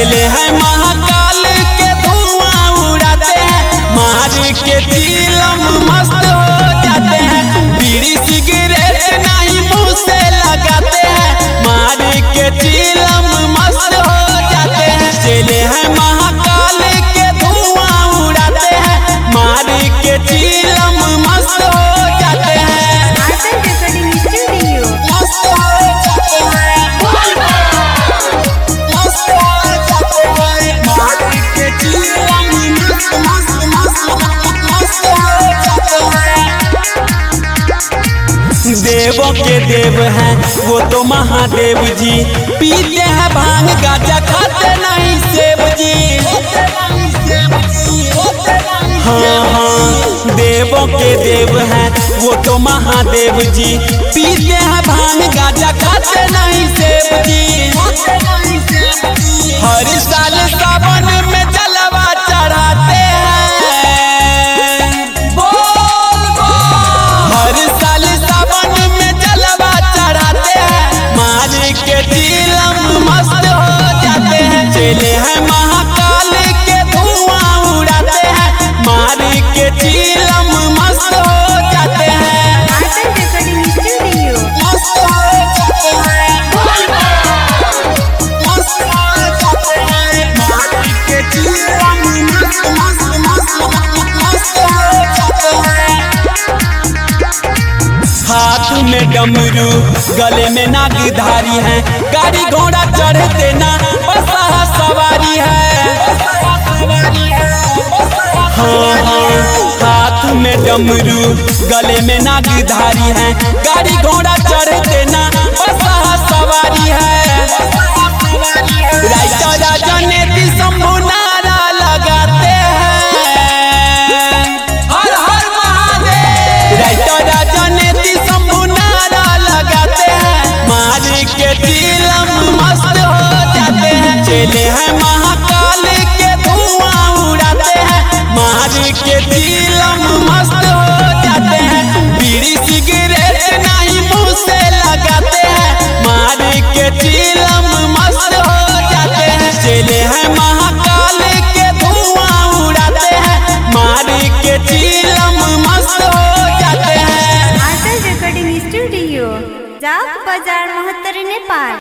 चले हैं महाकाल के धुआं उड़ाते हैं, मार के चिलम मस्त हो जाते हैं। बीड़ी सिगरेट नहीं मुँह से लगाते हैं, मार के चिलम मस्त हो जाते हैं। चले हैं महाकाल के धुआं उड़ाते हैं, मार के चिलम मस्त हो जाते हैं। मस्त हो जाते हैं, मस्त हो जाते हैं, मार के चिलम मस्त मस्त मस्त मस्त हो जाते हैं। देवों के देव हैं वो तो महादेव जी, पीते हैं भांग गांजा खाते नहीं सेब जी। हाँ हाँ देवों के देव हैं वो तो महादेव जी, पीते हैं भांग गांजा खाते नहीं सेब जी। हर साल सावन में जलवा चढ़ाते हैं, हर साल सावन में जलवा चढ़ाते हैं, मार के चिलम मस्त हो जाते हैं। चले हैं महाकाल के धुआं उड़ाते हैं, मार के चिलम मस्त हो जाते हैं। मस्त हो जाते हैं, मस्त हो जाते हैं, मार के चिलम मस्त मस्त मस्त मस्त हो जाते हैं। हाथ में डमरू गले में नागधारी है, गाड़ी घोड़ा चढ़ते ना बसहा सवारी है। हाँ हाँ हाथ में डमरू गले में नागधारी है, गाड़ी घोड़ा चढ़ते ना बसहा सवारी है। राजा राजा ने शंभु नारा लगाते हैं, हर हर महादेव। राजा राजा ने शंभु नारा लगाते हैं, मार के चिलम मस्त हो जाते हैं। चले हैं महाकाल के धुआं उड़ाते हैं, मार के चिलम मस्त हो जाते हैं। बीड़ी सिगरेट नहीं मुँह से लगाते हैं, मार के चिलम मस्त हो जाते हैं। चले हैं महाकाल के धुआं उड़ाते हैं, मार के चिलम मस्त हो जाते हैं। आंचल रिकॉर्डिंग स्टूडियो, जाग बाजार, 69 नेपाल।